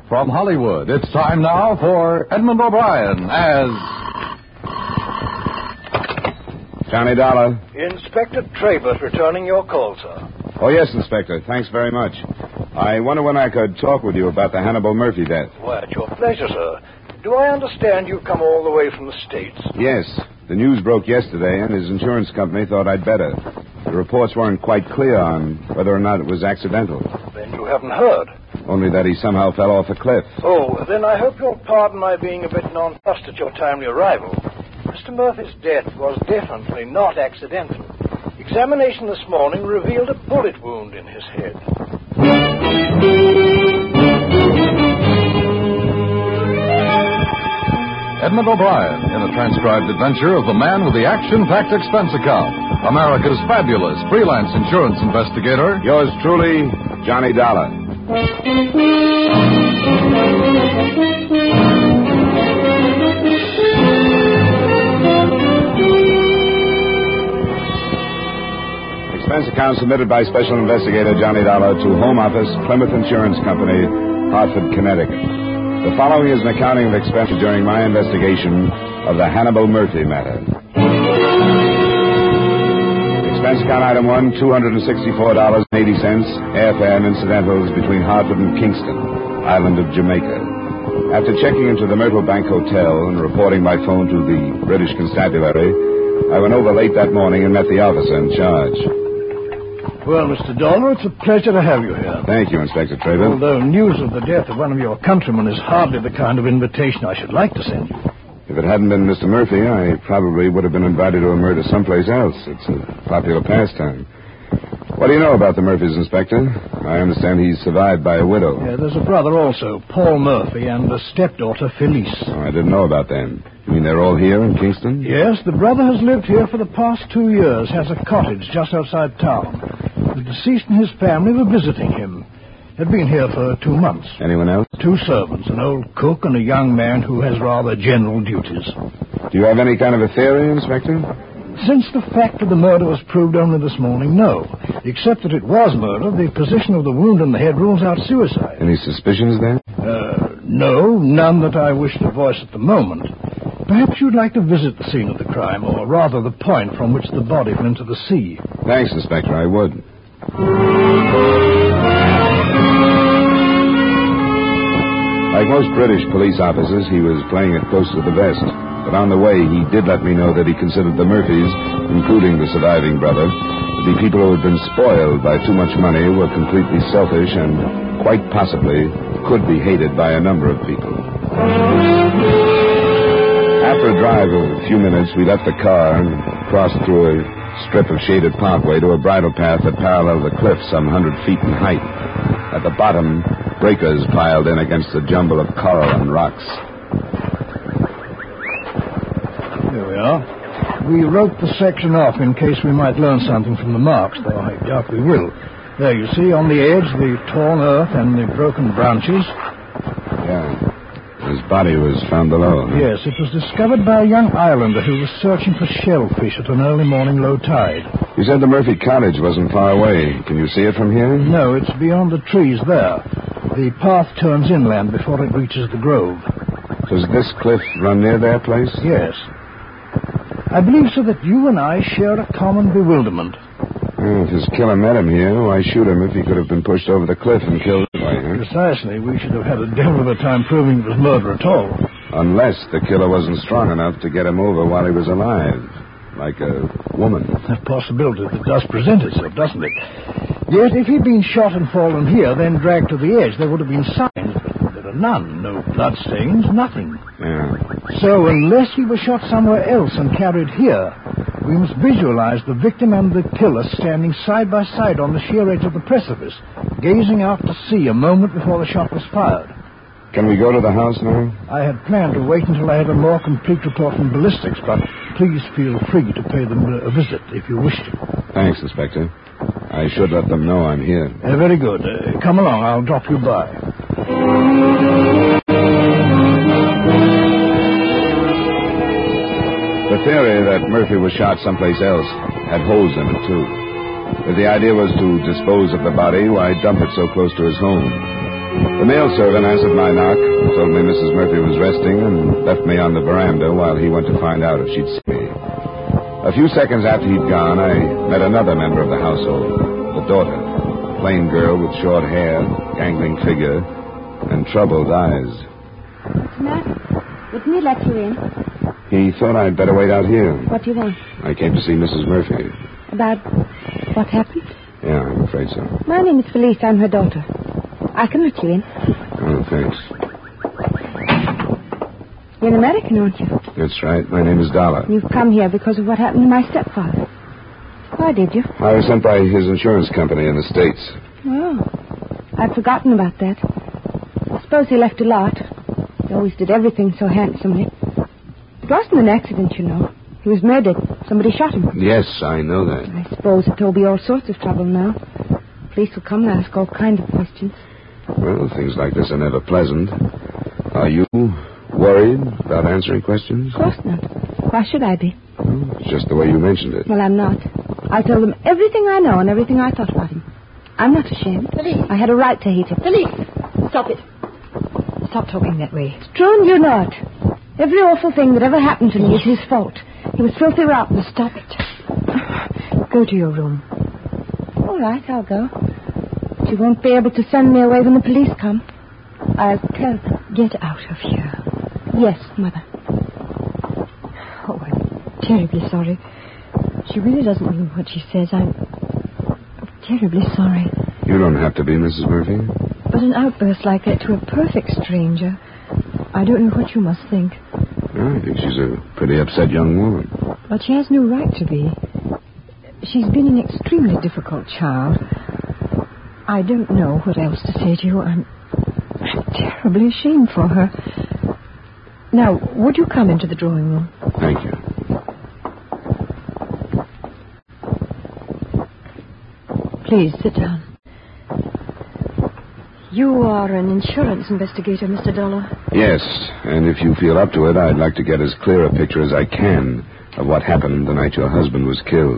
From Hollywood, it's time now for Edmund O'Brien as... Johnny Dollar. Inspector Trabert returning your call, sir. Oh, yes, Inspector. Thanks very much. I wonder when I could talk with you about the Hannibal Murphy death. Why, at your pleasure, sir. Do I understand you've come all the way from the States? Yes. The news broke yesterday, and his insurance company thought I'd better. The reports weren't quite clear on whether or not it was accidental. Then you haven't heard. Only that he somehow fell off a cliff. Oh, then I hope you'll pardon my being a bit nonplussed at your timely arrival. Mr. Murphy's death was definitely not accidental. Examination this morning revealed a bullet wound in his head. Edmund O'Brien in a transcribed adventure of the man with the action-packed expense account. America's fabulous freelance insurance investigator. Yours truly, Johnny Dollar. Expense account submitted by Special Investigator Johnny Dollar to Home Office, Plymouth Insurance Company, Hartford, Connecticut. The following is an accounting of expenses during my investigation of the Hannibal Murphy matter. Expense account item 1, $264.80, airfare and incidentals between Hartford and Kingston, island of Jamaica. After checking into the Myrtle Bank Hotel and reporting by phone to the British Constabulary, I went over late that morning and met the officer in charge. Well, Mr. Dollar, it's a pleasure to have you here. Thank you, Inspector Trabert. Although news of the death of one of your countrymen is hardly the kind of invitation I should like to send you. If it hadn't been Mr. Murphy, I probably would have been invited to a murder someplace else. It's a popular pastime. What do you know about the Murphys, Inspector? I understand he's survived by a widow. Yeah, there's a brother also, Paul Murphy, and a stepdaughter, Felice. Oh, I didn't know about them. You mean they're all here in Kingston? Yes, the brother has lived here for the past 2 years, has a cottage just outside town. The deceased and his family were visiting him. Had been here for 2 months. Anyone else? 2 servants, an old cook and a young man who has rather general duties. Do you have any kind of a theory, Inspector? Since the fact of the murder was proved only this morning, no. Except that it was murder, the position of the wound in the head rules out suicide. Any suspicions then? No, none that I wish to voice at the moment. Perhaps you'd like to visit the scene of the crime, or rather the point from which the body fell into the sea. Thanks, Inspector, I would. Like most British police officers, he was playing it close to the vest. But on the way, he did let me know that he considered the Murphys, including the surviving brother, to be people who had been spoiled by too much money, were completely selfish, and quite possibly could be hated by a number of people. After a drive of a few minutes, we left the car and crossed through a strip of shaded parkway to a bridle path that paralleled the cliff some 100 feet in height. At the bottom, breakers piled in against a jumble of coral and rocks. Here we are. We wrote the section off in case we might learn something from the marks, though I doubt we will. There, you see, on the edge, the torn earth and the broken branches. Yeah. His body was found below. Huh? Yes, it was discovered by a young islander who was searching for shellfish at an early morning low tide. You said the Murphy cottage wasn't far away. Can you see it from here? No, it's beyond the trees there. The path turns inland before it reaches the grove. Does this cliff run near their place? Yes. I believe, sir, that you and I share a common bewilderment. Well, if his killer met him here, why shoot him if he could have been pushed over the cliff and killed that way, huh? Precisely. We should have had a devil of a time proving it was murder at all. Unless the killer wasn't strong enough to get him over while he was alive. Like a woman. A possibility that does present itself, doesn't it? Yet, if he'd been shot and fallen here, then dragged to the edge, there would have been signs, but there are none. No bloodstains, nothing. Yeah. So, unless he was shot somewhere else and carried here, we must visualize the victim and the killer standing side by side on the sheer edge of the precipice, gazing out to sea a moment before the shot was fired. Can we go to the house now? I had planned to wait until I had a more complete report from ballistics, but please feel free to pay them a visit if you wish to. Thanks, Inspector. I should let them know I'm here. Very good. Come along. I'll drop you by. The theory that Murphy was shot someplace else had holes in it, too. If the idea was to dispose of the body, why dump it so close to his home? The mail servant answered my knock, told me Mrs. Murphy was resting, and left me on the veranda while he went to find out if she'd see me. A few seconds after he'd gone, I met another member of the household, the daughter, a plain girl with short hair, gangling figure, and troubled eyes. What's the matter? Wouldn't he let you in? He thought I'd better wait out here. What do you want? I came to see Mrs. Murphy. About what happened? Yeah, I'm afraid so. My name is Felice. I'm her daughter. I can let you in. Oh, thanks. You're an American, aren't you? That's right. My name is Dollar. You've come here because of what happened to my stepfather. Why did you? I was sent by his insurance company in the States. Oh, I'd forgotten about that. I suppose he left a lot. He always did everything so handsomely. It wasn't an accident, you know. He was murdered. Somebody shot him. Yes, I know that. I suppose that there'll be all sorts of trouble now. Police will come and ask all kinds of questions. Well, things like this are never pleasant. Are you worried about answering questions? Of course not. Why should I be? Well, it's just the way you mentioned it. Well, I'm not. I'll tell them everything I know and everything I thought about him. I'm not ashamed. Felice. I had a right to hate him. Felice, stop it. Stop talking that way. It's true and you're not. Every awful thing that ever happened to me is his fault. He was filthy rotten. Stop it. Go to your room. All right, I'll go. But you won't be able to send me away when the police come. I'll tell them. Get out of here. Yes, Mother. Oh, I'm terribly sorry. She really doesn't mean what she says. I'm terribly sorry. You don't have to be, Mrs. Murphy. But an outburst like that to a perfect stranger, I don't know what you must think. I think she's a pretty upset young woman. But she has no right to be. She's been an extremely difficult child. I don't know what else to say to you. I'm terribly ashamed for her. Now, would you come into the drawing room? Thank you. Please, sit down. You are an insurance investigator, Mr. Dollar. Yes, and if you feel up to it, I'd like to get as clear a picture as I can of what happened the night your husband was killed.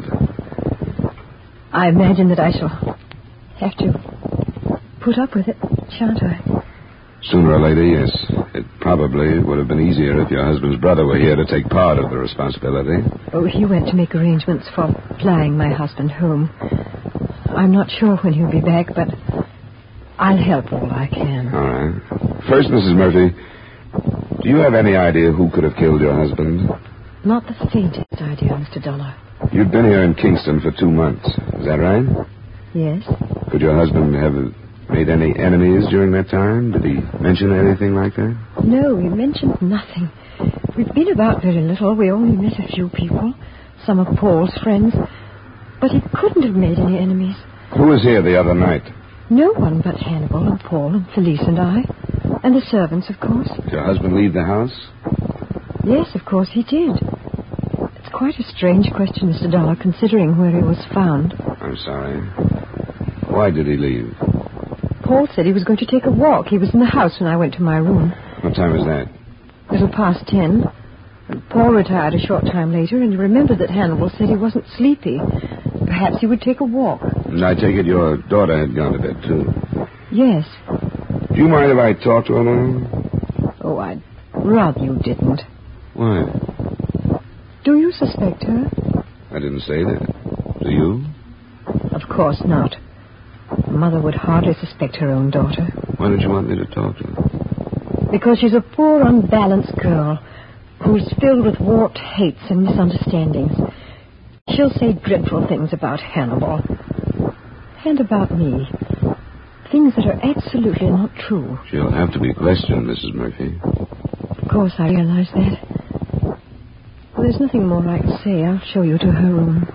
I imagine that I shall have to put up with it, shan't I? Sooner or later, yes. It probably would have been easier if your husband's brother were here to take part of the responsibility. Oh, he went to make arrangements for flying my husband home. I'm not sure when he'll be back, but I'll help all I can. All right. First, Mrs. Murphy, do you have any idea who could have killed your husband? Not the faintest idea, Mr. Dollar. You've been here in Kingston for 2 months. Is that right? Yes. Could your husband have made any enemies during that time? Did he mention anything like that? No, he mentioned nothing. We've been about very little. We only met a few people. Some of Paul's friends. But he couldn't have made any enemies. Who was here the other night? No one but Hannibal and Paul and Felice and I. And the servants, of course. Did your husband leave the house? Yes, of course he did. It's quite a strange question, Mr. Dollar, considering where he was found. I'm sorry. Why did he leave? Paul said he was going to take a walk. He was in the house when I went to my room. What time was that? A little past 10. And Paul retired a short time later, and he remembered that Hannibal said he wasn't sleepy. Perhaps he would take a walk. And I take it your daughter had gone to bed, too. Yes. Do you mind if I talk to her now? Oh, I'd rather you didn't. Why? Do you suspect her? I didn't say that. Do you? Of course not. Mother would hardly suspect her own daughter. Why did you want me to talk to her? Because she's a poor, unbalanced girl who's filled with warped hates and misunderstandings. She'll say dreadful things about Hannibal. And about me. Things that are absolutely not true. She'll have to be questioned, Mrs. Murphy. Of course, I realize that. Well, there's nothing more I can say. I'll show you to her room.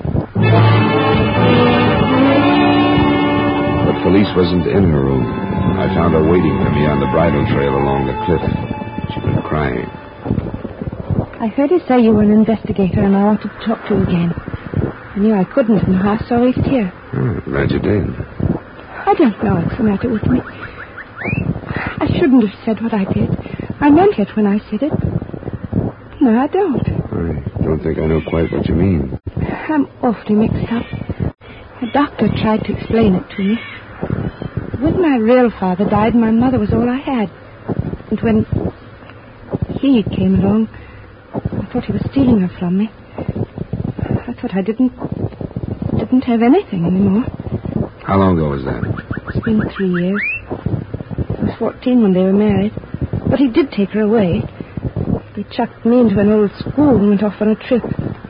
But Felice wasn't in her room. I found her waiting for me on the bridle trail along the cliff. She'd been crying. I heard you say you were an investigator and I wanted to talk to you again. I knew I couldn't and I saw you here. Oh, glad you did. I don't know what's the matter with me. I shouldn't have said what I did. I meant it when I said it. No, I don't. I don't think I know quite what you mean. I'm awfully mixed up. The doctor tried to explain it to me. When my real father died, my mother was all I had. And when he came along, I thought he was stealing her from me. I thought I didn't have anything anymore. How long ago was that? It's been 3 years. I was 14 when they were married. But he did take her away. They chucked me into an old school and went off on a trip.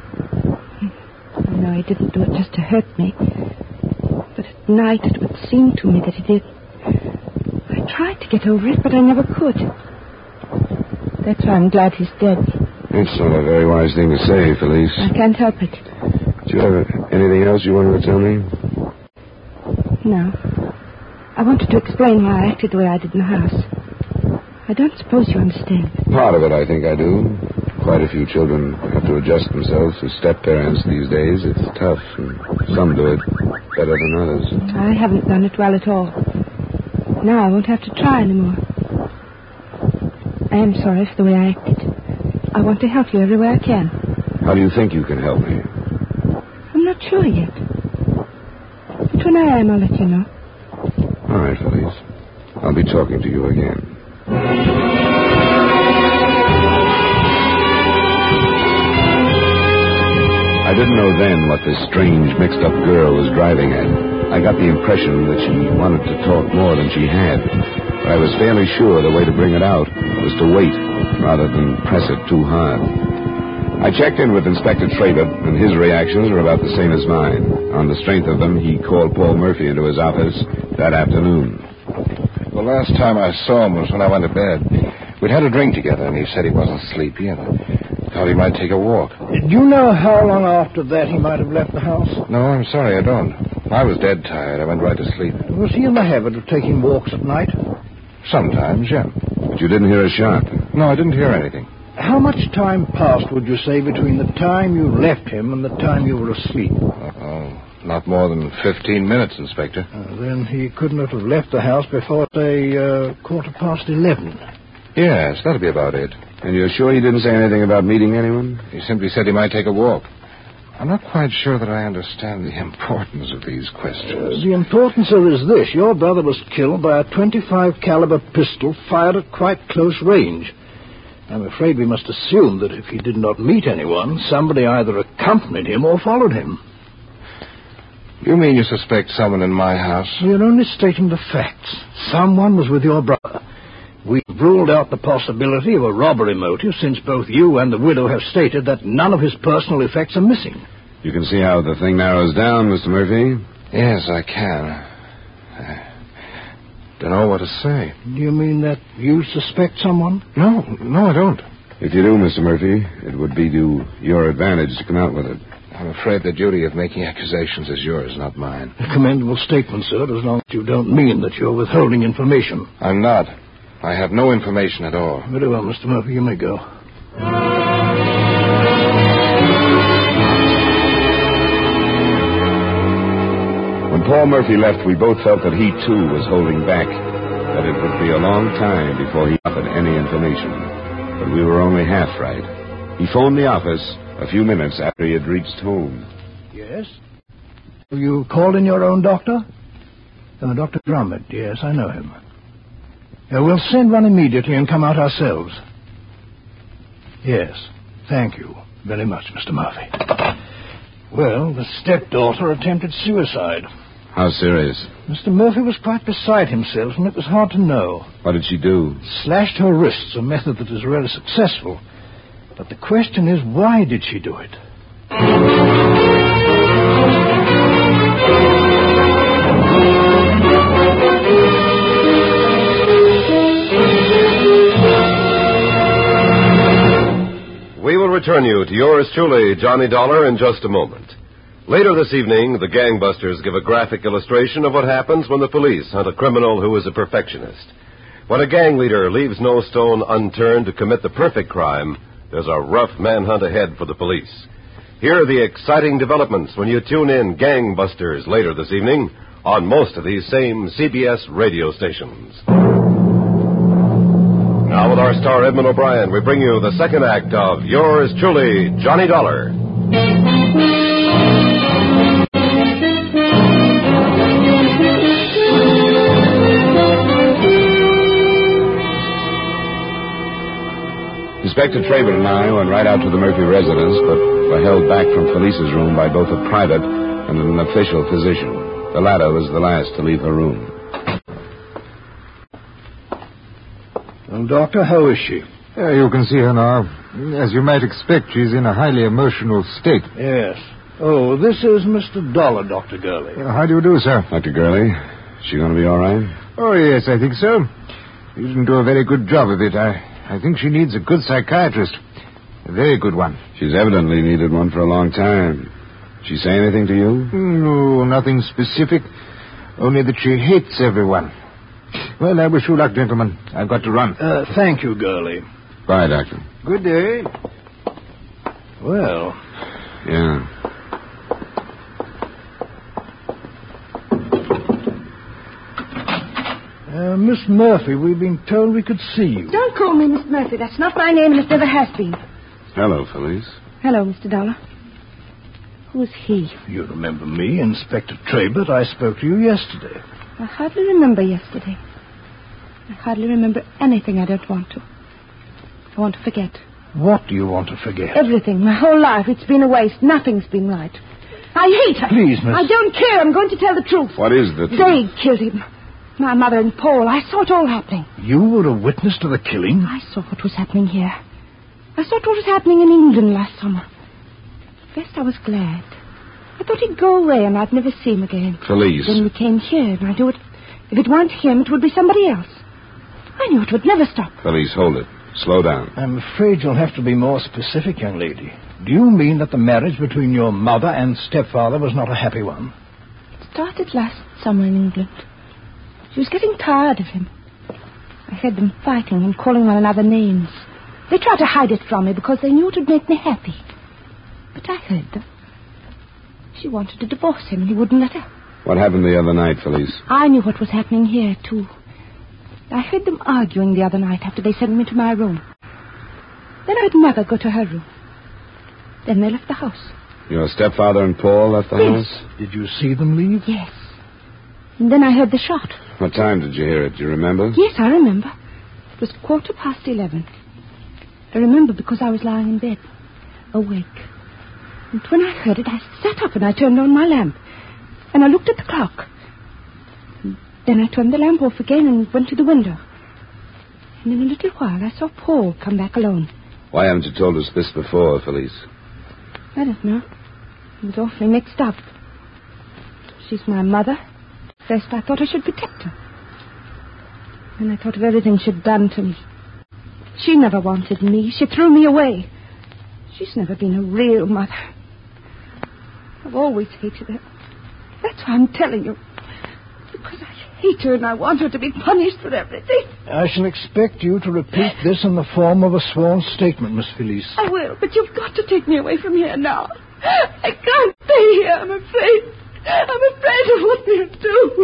No, he didn't do it just to hurt me. But at night it would seem to me that he did. I tried to get over it, but I never could. That's why I'm glad he's dead. It's not a very wise thing to say, Felice. I can't help it. Do you have anything else you wanted to tell me? No. I wanted to explain why I acted the way I did in the house. I don't suppose you understand. Part of it, I think I do. Quite a few children have to adjust themselves to step-parents these days. It's tough, and some do it better than others. I haven't done it well at all. Now I won't have to try anymore. I am sorry for the way I acted. I want to help you every way I can. How do you think you can help me? I'm not sure yet. But when I am, I'll let you know. All right, Felice. I'll be talking to you again. I didn't know then what this strange, mixed-up girl was driving at. I got the impression that she wanted to talk more than she had. But I was fairly sure the way to bring it out was to wait, rather than press it too hard. I checked in with Inspector Trader, and his reactions were about the same as mine. On the strength of them, he called Paul Murphy into his office that afternoon. The last time I saw him was when I went to bed. We'd had a drink together, and he said he wasn't sleepy, and thought he might take a walk. Do you know how long after that he might have left the house? No, I'm sorry, I don't. I was dead tired. I went right to sleep. Was he in the habit of taking walks at night? Sometimes, yeah. But you didn't hear a shot? No, I didn't hear anything. How much time passed, would you say, between the time you left him and the time you were asleep? Not more than 15 minutes, Inspector. Then he couldn't have left the house before, say, 11:15. Yes, that'd be about it. And you're sure he didn't say anything about meeting anyone? He simply said he might take a walk. I'm not quite sure that I understand the importance of these questions. The importance of it is this. Your brother was killed by a .25 caliber pistol fired at quite close range. I'm afraid we must assume that if he did not meet anyone, somebody either accompanied him or followed him. You mean you suspect someone in my house? You're only stating the facts. Someone was with your brother. We've ruled out the possibility of a robbery motive since both you and the widow have stated that none of his personal effects are missing. You can see how the thing narrows down, Mr. Murphy. Yes, I can. I don't know what to say. Do you mean that you suspect someone? No, I don't. If you do, Mr. Murphy, it would be to your advantage to come out with it. I'm afraid the duty of making accusations is yours, not mine. A commendable statement, sir, as long as you don't mean that you're withholding information. I'm not. I have no information at all. Very well, Mr. Murphy, you may go. When Paul Murphy left, we both felt that he, too, was holding back, that it would be a long time before he offered any information. But we were only half right. He phoned the office a few minutes after he had reached home. Yes? You called in your own doctor? Dr. Drummond, yes, I know him. We'll send one immediately and come out ourselves. Yes, thank you very much, Mr. Murphy. Well, the stepdaughter attempted suicide. How serious? Mr. Murphy was quite beside himself, and it was hard to know. What did she do? Slashed her wrists, a method that is really successful. But the question is, why did she do it? We will return you to yours truly, Johnny Dollar, in just a moment. Later this evening, the gangbusters give a graphic illustration of what happens when the police hunt a criminal who is a perfectionist. When a gang leader leaves no stone unturned to commit the perfect crime, there's a rough manhunt ahead for the police. Here are the exciting developments when you tune in Gangbusters later this evening on most of these same CBS radio stations. Now with our star Edmund O'Brien, we bring you the second act of yours truly, Johnny Dollar. Inspector Traybert and I went right out to the Murphy residence, but were held back from Felice's room by both a private and an official physician. The latter was the last to leave her room. Well, Doctor, how is she? You can see her now. As you might expect, she's in a highly emotional state. Yes. Oh, this is Mr. Dollar, Dr. Gurley. How do you do, sir? Dr. Gurley, is she going to be all right? Oh, yes, I think so. You didn't do a very good job of it. I think she needs a good psychiatrist. A very good one. She's evidently needed one for a long time. She say anything to you? No, nothing specific. Only that she hates everyone. Well, I wish you luck, gentlemen. I've got to run. Thank you, Gurley. Bye, Doctor. Good day. Well. Yeah. Miss Murphy, we've been told we could see you. Don't call me Miss Murphy. That's not my name, and it never has been. Hello, Felice. Hello, Mr. Dollar. Who's he? You remember me, Inspector Traybert. I spoke to you yesterday. I hardly remember yesterday. I hardly remember anything I don't want to. I want to forget. What do you want to forget? Everything. My whole life. It's been a waste. Nothing's been right. I hate her. Please, miss. I don't care. I'm going to tell the truth. What is the truth? They killed him. My mother and Paul. I saw it all happening. You were a witness to the killing? I saw what was happening here. I saw what was happening in England last summer. First, I was glad. I thought he'd go away and I'd never see him again. Felice. Then we came here, and I knew it. If it weren't him, it would be somebody else. I knew it would never stop. Felice, hold it. Slow down. I'm afraid you'll have to be more specific, young lady. Do you mean that the marriage between your mother and stepfather was not a happy one? It started last summer in England. She was getting tired of him. I heard them fighting and calling one another names. They tried to hide it from me because they knew it would make me happy. But I heard them. She wanted to divorce him, and he wouldn't let her. What happened the other night, Felice? I knew what was happening here, too. I heard them arguing the other night after they sent me to my room. Then I heard Mother go to her room. Then they left the house. Your stepfather and Paul left the house? Did you see them leave? Yes. And then I heard the shot. What time did you hear it? Do you remember? Yes, I remember. It was 11:15. I remember because I was lying in bed, awake. And when I heard it, I sat up and I turned on my lamp. And I looked at the clock. And then I turned the lamp off again and went to the window. And in a little while, I saw Paul come back alone. Why haven't you told us this before, Felice? I don't know. It was awfully mixed up. She's my mother. First, I thought I should protect her. Then I thought of everything she'd done to me. She never wanted me. She threw me away. She's never been a real mother. I've always hated her. That's why I'm telling you. Because I hate her and I want her to be punished for everything. I shall expect you to repeat this in the form of a sworn statement, Miss Felice. I will, but you've got to take me away from here now. I can't stay here. I'm afraid. I'm afraid of what they'll do.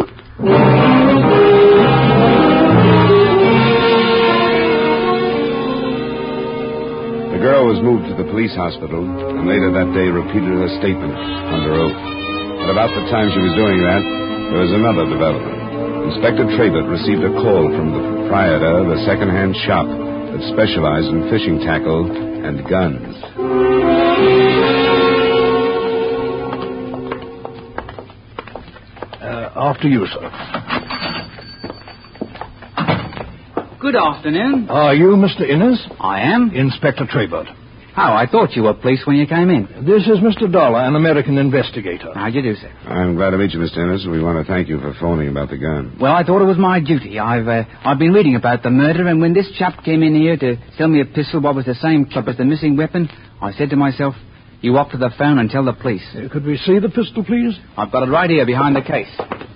The girl was moved to the police hospital and later that day repeated her statement under oath. At about the time she was doing that, there was another development. Inspector Traybert received a call from the proprietor of a second-hand shop that specialized in fishing tackle and guns. After you, sir. Good afternoon. Are you Mr. Innes? I am. Inspector Traybert. Oh, I thought you were police when you came in. This is Mr. Dollar, an American investigator. How'd you do, sir? I'm glad to meet you, Mr. Innes. We want to thank you for phoning about the gun. Well, I thought it was my duty. I've been reading about the murder, and when this chap came in here to sell me a pistol, what was the same chap as the missing weapon, I said to myself, you up to the phone and tell the police. Could we see the pistol, please? I've got it right here behind the case.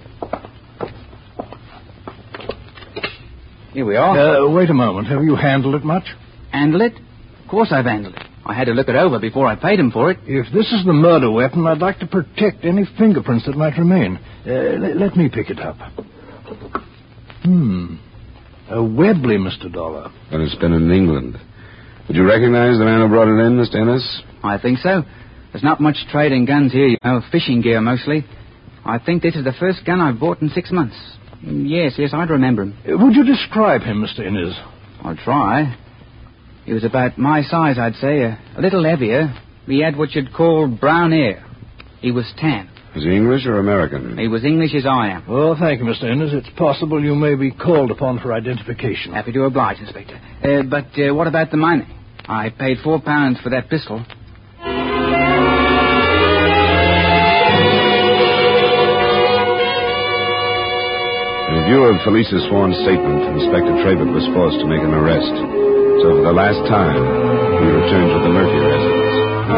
Here we are. Wait a moment. Have you handled it much? Handle it? Of course I've handled it. I had to look it over before I paid him for it. If this is the murder weapon, I'd like to protect any fingerprints that might remain. Let me pick it up. A Webley, Mr. Dollar. But it's been in England. Would you recognize the man who brought it in, Mr. Innes? I think so. There's not much trade in guns here, you know, fishing gear mostly. I think this is the first gun I've bought in 6 months. Yes, I'd remember him. Would you describe him, Mr. Innes? I'll try. He was about my size, I'd say, a little heavier. He had what you'd call brown hair. He was tan. Was he English or American? He was English as I am. Well, thank you, Mr. Innes. It's possible you may be called upon for identification. Happy to oblige, Inspector. But what about the money? I paid £4 for that pistol. In view of Felice's sworn statement, Inspector Trabert was forced to make an arrest. So for the last time, he returned to the Murphy residence.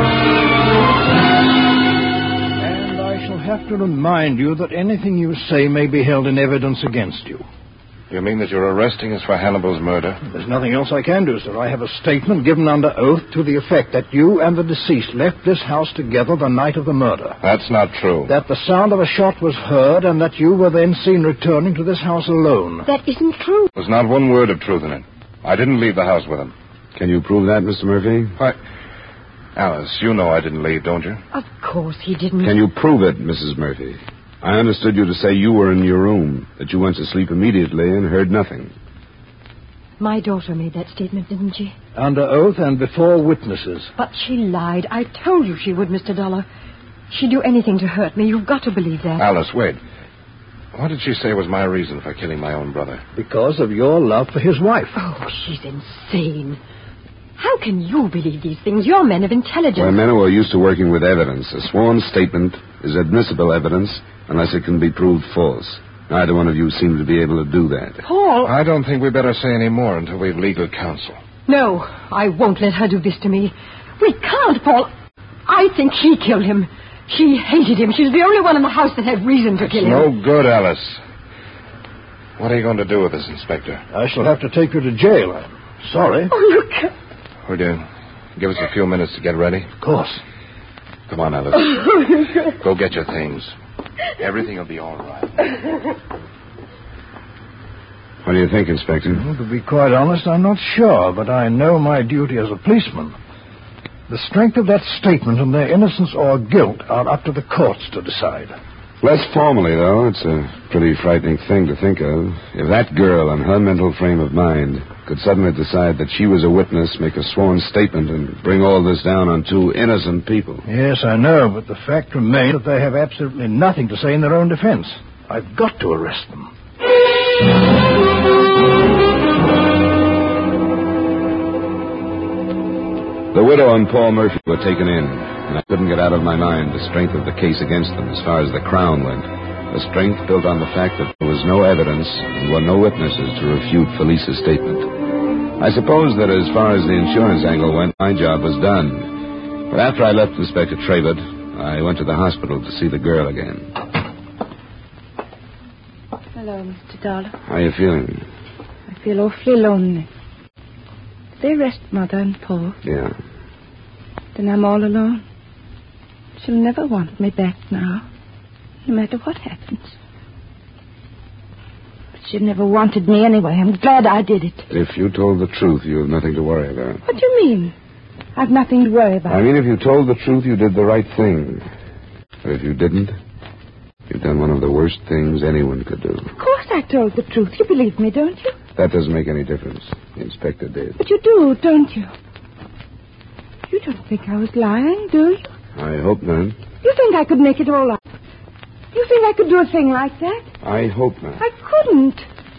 And I shall have to remind you that anything you say may be held in evidence against you. You mean that you're arresting us for Hannibal's murder? There's nothing else I can do, sir. I have a statement given under oath to the effect that you and the deceased left this house together the night of the murder. That's not true. That the sound of a shot was heard and that you were then seen returning to this house alone. That isn't true. There's not one word of truth in it. I didn't leave the house with him. Can you prove that, Mr. Murphy? Alice, you know I didn't leave, don't you? Of course he didn't. Can you prove it, Mrs. Murphy? I understood you to say you were in your room, that you went to sleep immediately and heard nothing. My daughter made that statement, didn't she? Under oath and before witnesses. But she lied. I told you she would, Mr. Dollar. She'd do anything to hurt me. You've got to believe that. Alice, wait. What did she say was my reason for killing my own brother? Because of your love for his wife. Oh, she's insane. How can you believe these things? You're men of intelligence. We're men who are used to working with evidence. A sworn statement is admissible evidence unless it can be proved false. Neither one of you seem to be able to do that. Paul! I don't think we better say any more until we've legal counsel. No, I won't let her do this to me. We can't, Paul. I think she killed him. She hated him. She's the only one in the house that had reason to kill him. No good, Alice. What are you going to do with us, Inspector? I shall have to take you to jail. I'm sorry. Oh, you can't. Would you give us a few minutes to get ready? Of course. Come on, Alice. Go get your things. Everything will be all right. What do you think, Inspector? Well, to be quite honest, I'm not sure, but I know my duty as a policeman. The strength of that statement and their innocence or guilt are up to the courts to decide. Less formally, though, it's a pretty frightening thing to think of. If that girl, in her mental frame of mind, could suddenly decide that she was a witness, make a sworn statement, and bring all this down on two innocent people. Yes, I know, but the fact remains that they have absolutely nothing to say in their own defense. I've got to arrest them. The widow and Paul Murphy were taken in, and I couldn't get out of my mind the strength of the case against them as far as the Crown went. A strength built on the fact that there was no evidence and were no witnesses to refute Felice's statement. I suppose that as far as the insurance angle went, my job was done. But after I left Inspector Trabert, I went to the hospital to see the girl again. Hello, Mr. Dollar. How are you feeling? I feel awfully lonely. Did they arrest Mother and Paul? Yeah. Then I'm all alone. She'll never want me back now, no matter what happens. But she never wanted me anyway. I'm glad I did it. If you told the truth, you have nothing to worry about. What do you mean? I've nothing to worry about. I mean, if you told the truth, you did the right thing. But if you didn't, you've done one of the worst things anyone could do. Of course I told the truth. You believe me, don't you? That doesn't make any difference. The inspector did. But you do, don't you? You don't think I was lying, do you? I hope not. You think I could make it all up? You think I could do a thing like that? I hope not. I couldn't.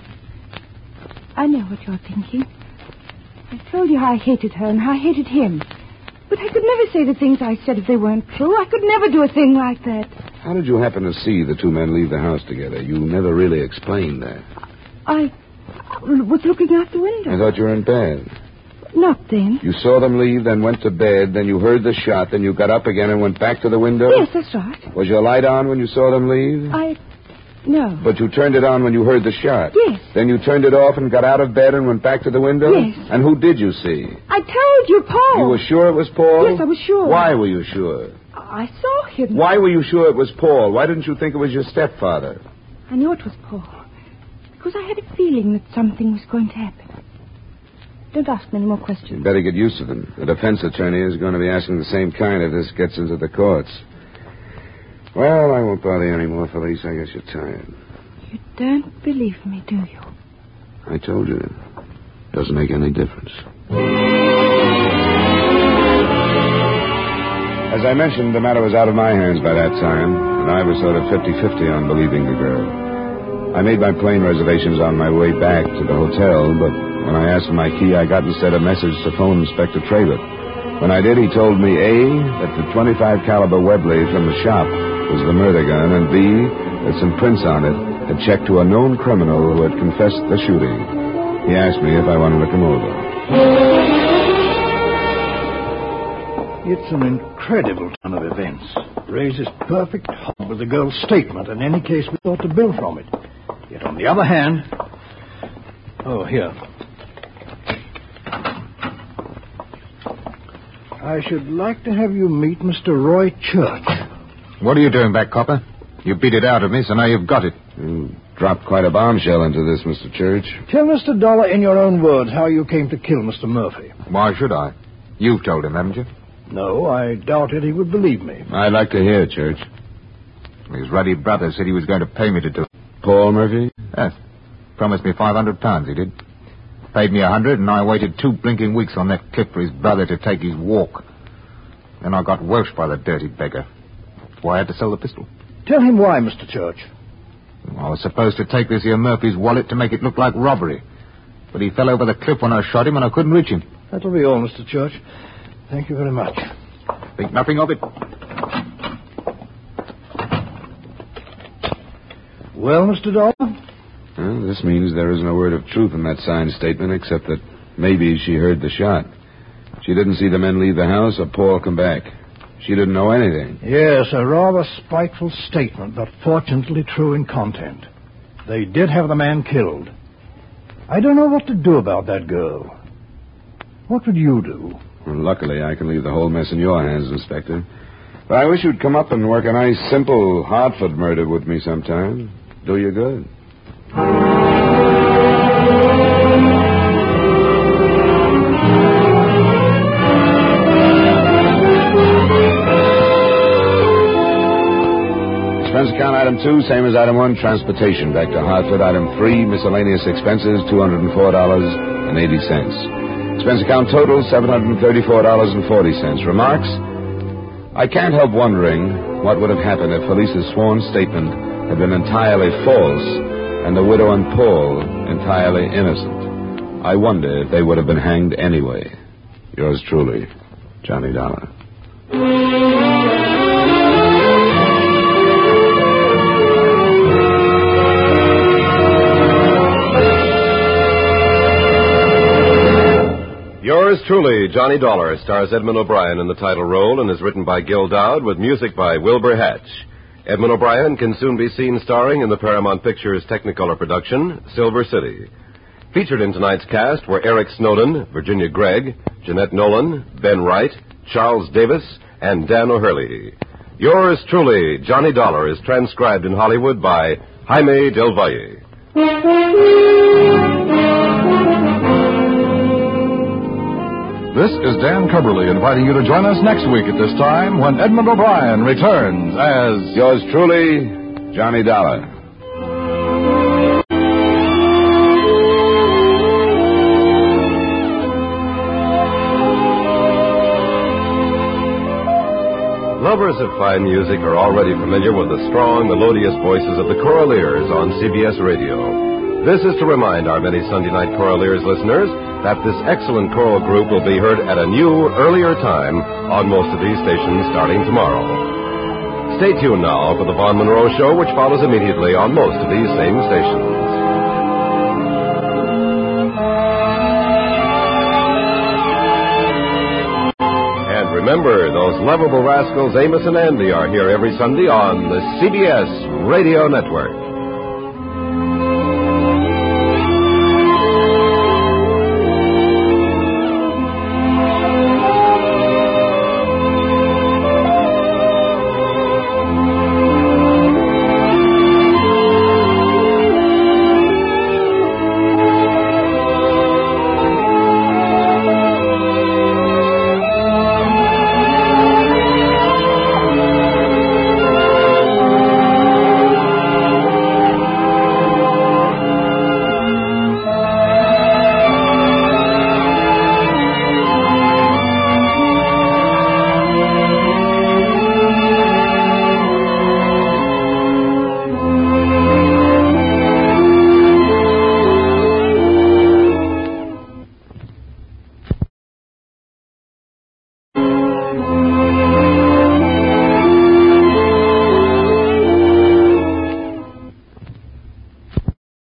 I know what you're thinking. I told you how I hated her and how I hated him. But I could never say the things I said if they weren't true. I could never do a thing like that. How did you happen to see the two men leave the house together? You never really explained that. I was looking out the window. I thought you were in bed. Not then. You saw them leave, then went to bed, then you heard the shot, then you got up again and went back to the window? Yes, that's right. Was your light on when you saw them leave? No. But you turned it on when you heard the shot? Yes. Then you turned it off and got out of bed and went back to the window? Yes. And who did you see? I told you, Paul. You were sure it was Paul? Yes, I was sure. Why were you sure? I saw him. Why were you sure it was Paul? Why didn't you think it was your stepfather? I knew it was Paul. Because I had a feeling that something was going to happen. Don't ask me any more questions. You'd better get used to them. The defense attorney is going to be asking the same kind if this gets into the courts. Well, I won't bother you anymore, Felice. I guess you're tired. You don't believe me, do you? I told you. Doesn't make any difference. As I mentioned, the matter was out of my hands by that time, and I was sort of 50-50 on believing the girl. I made my plane reservations on my way back to the hotel, but when I asked for my key, I got instead a message to phone Inspector Traylor. When I did, he told me, A, that the .25 caliber Webley from the shop was the murder gun, and B, that some prints on it had checked to a known criminal who had confessed the shooting. He asked me if I wanted to come over. It's an incredible turn of events. Raises perfect hope with the girl's statement, in any case we ought to build from it. Yet on the other hand... Oh, here. I should like to have you meet Mr. Roy Church. What are you doing back, Copper? You beat it out of me, so now you've got it. You dropped quite a bombshell into this, Mr. Church. Tell Mr. Dollar in your own words how you came to kill Mr. Murphy. Why should I? You've told him, haven't you? No, I doubted he would believe me. I'd like to hear, Church. His ruddy brother said he was going to pay me to do it. Paul Murphy? Yes. Promised me £500, he did. Paid me 100, and I waited 2 blinking weeks on that cliff for his brother to take his walk. Then I got welched by the dirty beggar. That's why I had to sell the pistol. Tell him why, Mr. Church. I was supposed to take this here Murphy's wallet to make it look like robbery. But he fell over the cliff when I shot him, and I couldn't reach him. That'll be all, Mr. Church. Thank you very much. Think nothing of it. Well, Mr. Dollar? Well, this means there is no word of truth in that signed statement, except that maybe she heard the shot. She didn't see the men leave the house or Paul come back. She didn't know anything. Yes, a rather spiteful statement, but fortunately true in content. They did have the man killed. I don't know what to do about that girl. What would you do? Well, luckily, I can leave the whole mess in your hands, Inspector. But I wish you'd come up and work a nice, simple Hartford murder with me sometime. Do you good. Expense account item 2, same as item 1, transportation back to Hartford. Item 3, miscellaneous expenses, $204.80. Expense account total, $734.40. Remarks? I can't help wondering what would have happened if Felice's sworn statement had been entirely false and the widow and Paul entirely innocent. I wonder if they would have been hanged anyway. Yours truly, Johnny Dollar. Yours truly, Johnny Dollar, stars Edmund O'Brien in the title role and is written by Gil Dowd with music by Wilbur Hatch. Edmund O'Brien can soon be seen starring in the Paramount Pictures Technicolor production, Silver City. Featured in tonight's cast were Eric Snowden, Virginia Gregg, Jeanette Nolan, Ben Wright, Charles Davis, and Dan O'Hurley. Yours truly, Johnny Dollar, is transcribed in Hollywood by Jaime Del Valle. This is Dan Cubberly inviting you to join us next week at this time when Edmund O'Brien returns as... Yours truly, Johnny Dollar. Lovers of fine music are already familiar with the strong, melodious voices of the Choraleers on CBS Radio. This is to remind our many Sunday night Choraleers listeners that this excellent choral group will be heard at a new, earlier time on most of these stations starting tomorrow. Stay tuned now for the Vaughn Monroe Show, which follows immediately on most of these same stations. And remember, those lovable rascals Amos and Andy are here every Sunday on the CBS Radio Network.